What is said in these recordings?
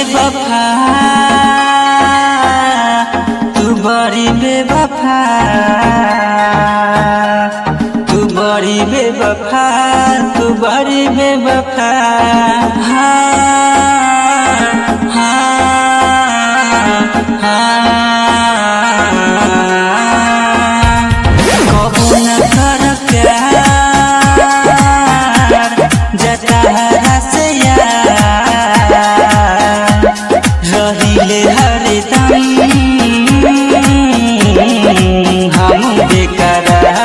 बेवफा तू बड़ी बेवफा तू बड़ी बेवफा तू बड़ी बेवफा कबो न कर प्यार जतारा से यार रहिले हरदम हम बेकरार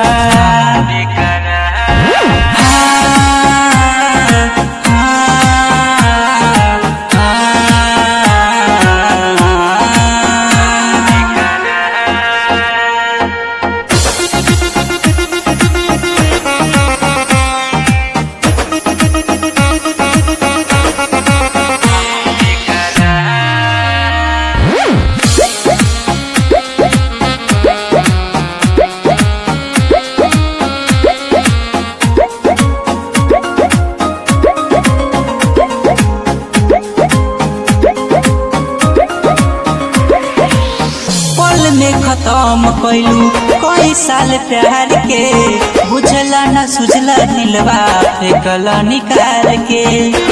में खत्म कैलू कई साल प्यार के बुझला न सुझला दिलवा फेंकल निकाल के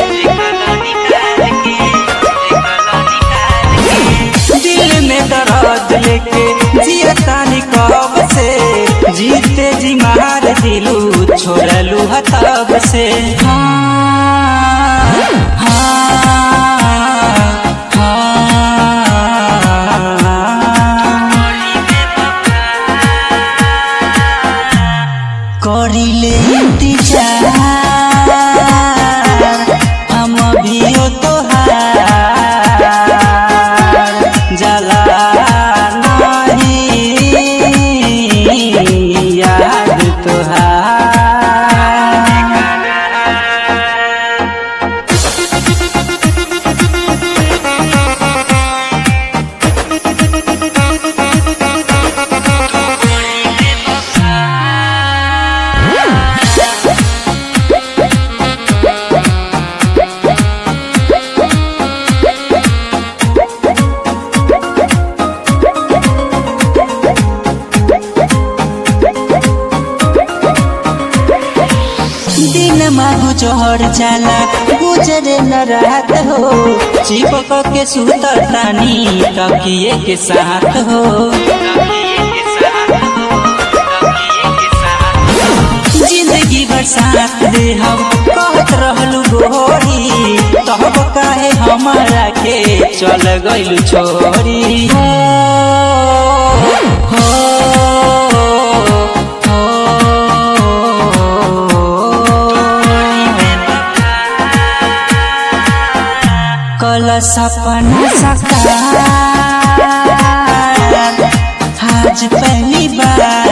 दिल में दर्द लेके जियतानी कब से जीते जी मार दिलू छोड़लू हतब से करिले इंतजार हम अभियो तोहार जला नहीं याद तोहार दिन मागु जोहर जाला गुजरे न रात हो चिपक के सुतर तानी तकिए के साथ हो जिंदगी भर साथ दे हम कहत रहलू गोरी तब काहे हमारा के चल गइलू छोरी हो कल सपना साकार आज पहली बार